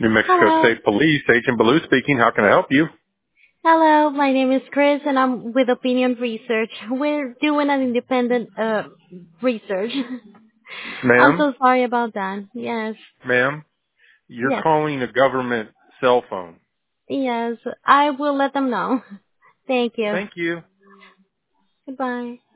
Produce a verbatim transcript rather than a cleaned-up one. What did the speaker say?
New Mexico Hello. State Police, Agent Baloo speaking. How can I help you? Hello, my name is Chris and I'm with Opinion Research. We're doing an independent uh research. I'm Ma'am, so sorry about that. Yes. ma'am, you're Yes. calling a government cell phone. Yes. I will let them know. Thank you. Thank you. Goodbye.